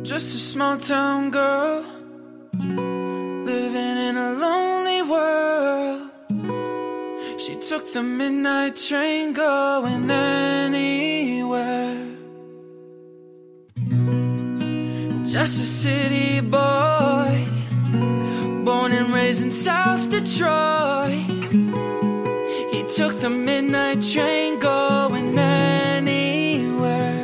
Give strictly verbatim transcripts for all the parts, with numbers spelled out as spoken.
Just a small town girl, living in a lonely world. She took the midnight train, going anywhere. Just a city boy, born and raised in South Detroit. He took the midnight train, going anywhere.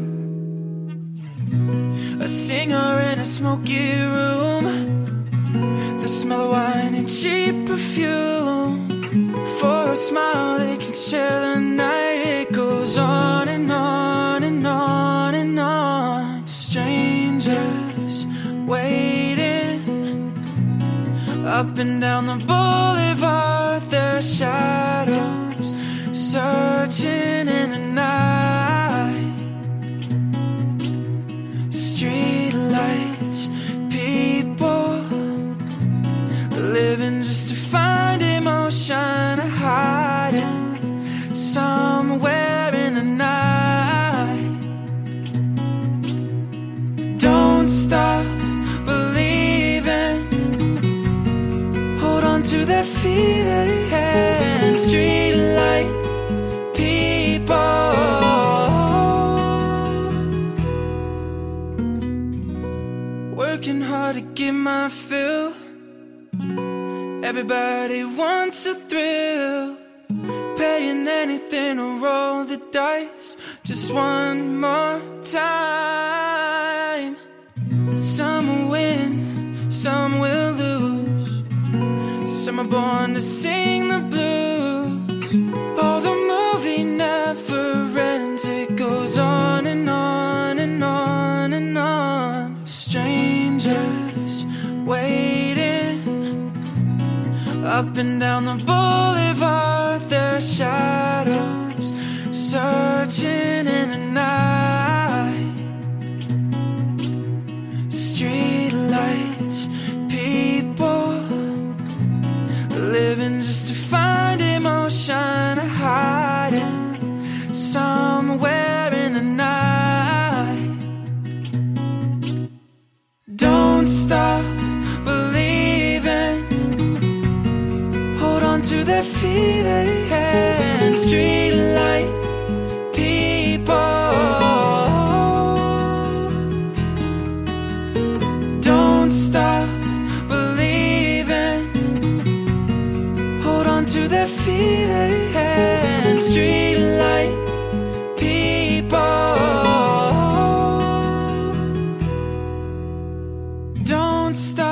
A singer in a smoky room, the smell of wine and cheap perfume. For a smile they can share the night. It goes on and on and on and on. Strangers waiting up and down the boulevard, their shadows searching in the night. Street lights, people living just to find emotion, hiding somewhere in the night. Don't stop believing, hold on to their feeling. Street light people, working hard to get my fill. Everybody wants a thrill, paying anything to roll the dice just one more time. Some will win, some will lose. Some are born to sing the blues. Oh, the movie never ends. It goes on and on and on and on. Strangers waiting up and down the boulevard, their shadows searching in the night. Street lights, people living just to find emotion, hiding somewhere in the night. Don't stop believing, hold on to their feeling. Street light people, don't stop believing, hold on to their feeling. Street light people, don't stop